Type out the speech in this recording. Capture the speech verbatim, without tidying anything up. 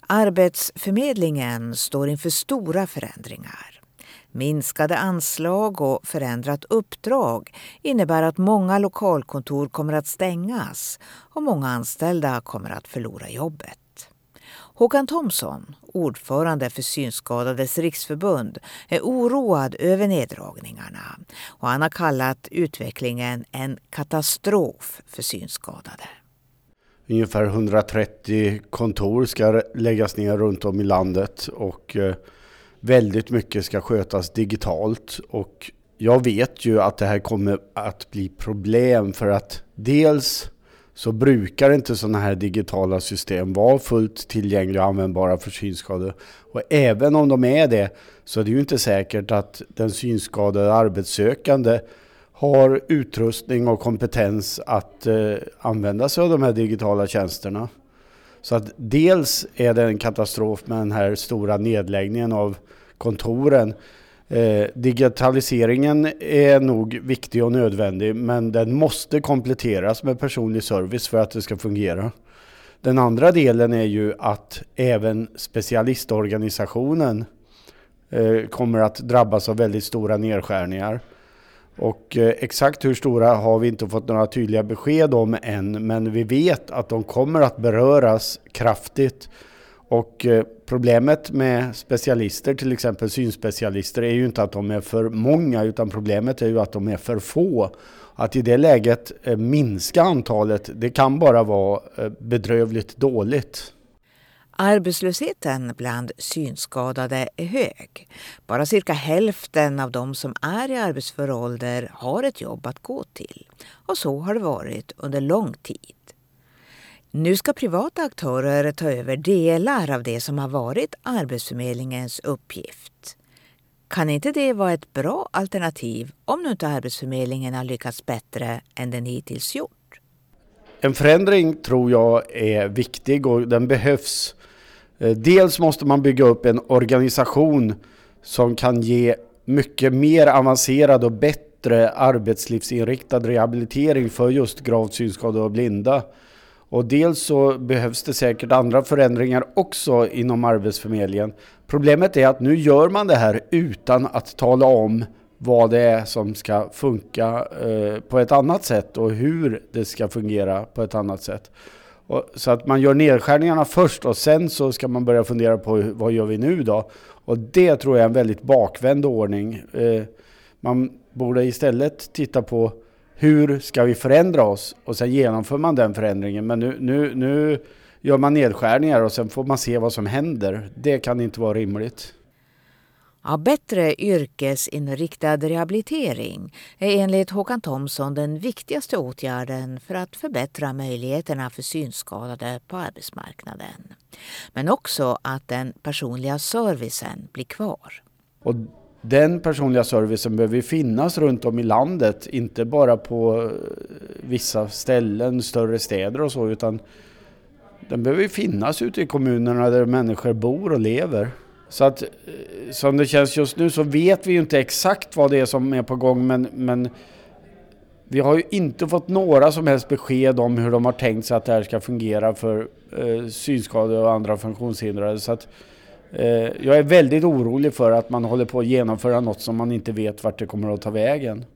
Arbetsförmedlingen står inför stora förändringar. Minskade anslag och förändrat uppdrag innebär att många lokalkontor kommer att stängas och många anställda kommer att förlora jobbet. Håkan Thomsson, ordförande för Synskadades riksförbund, är oroad över neddragningarna och han har kallat utvecklingen en katastrof för synskadade. Ungefär hundratrettio kontor ska läggas ner runt om i landet och väldigt mycket ska skötas digitalt. Och jag vet ju att det här kommer att bli problem för att dels så brukar inte sådana här digitala system vara fullt tillgängliga och användbara för synskadade. Och även om de är det så är det ju inte säkert att den synskadade arbetssökande har utrustning och kompetens att eh, använda sig av de här digitala tjänsterna. Så att dels är det en katastrof med den här stora nedläggningen av kontoren. Eh, digitaliseringen är nog viktig och nödvändig, men den måste kompletteras med personlig service för att det ska fungera. Den andra delen är ju att även specialistorganisationen eh, kommer att drabbas av väldigt stora nedskärningar. Och eh, exakt hur stora har vi inte fått några tydliga besked om än, men vi vet att de kommer att beröras kraftigt. Och eh, problemet med specialister, till exempel synspecialister, är ju inte att de är för många, utan problemet är ju att de är för få. Att i det läget eh, minska antalet, det kan bara vara eh, bedrövligt dåligt. Arbetslösheten bland synskadade är hög. Bara cirka hälften av de som är i arbetsför ålder har ett jobb att gå till. Och så har det varit under lång tid. Nu ska privata aktörer ta över delar av det som har varit Arbetsförmedlingens uppgift. Kan inte det vara ett bra alternativ om nu inte Arbetsförmedlingen har lyckats bättre än den hittills gjort? En förändring tror jag är viktig och den behövs. Dels måste man bygga upp en organisation som kan ge mycket mer avancerad och bättre arbetslivsinriktad rehabilitering för just gravt synskadade och blinda. Och dels så behövs det säkert andra förändringar också inom Arbetsförmedlingen. Problemet är att nu gör man det här utan att tala om vad det är som ska funka eh, på ett annat sätt och hur det ska fungera på ett annat sätt. Och, så att man gör nedskärningarna först och sen så ska man börja fundera på vad gör vi nu då? Och det tror jag är en väldigt bakvänd ordning. Eh, man borde istället titta på hur ska vi förändra oss och sen genomför man den förändringen. Men nu, nu, nu gör man nedskärningar och sen får man se vad som händer. Det kan inte vara rimligt. Ja, bättre yrkesinriktad rehabilitering är enligt Håkan Thomsson den viktigaste åtgärden för att förbättra möjligheterna för synskadade på arbetsmarknaden. Men också att den personliga servicen blir kvar. Och den personliga servicen behöver finnas runt om i landet, inte bara på vissa ställen, större städer och så, utan den behöver finnas ute i kommunerna där människor bor och lever. Så att som det känns just nu så vet vi ju inte exakt vad det är som är på gång, men, men vi har ju inte fått några som helst besked om hur de har tänkt sig att det här ska fungera för eh, synskadade och andra funktionshindrade. Så att eh, jag är väldigt orolig för att man håller på att genomföra något som man inte vet vart det kommer att ta vägen.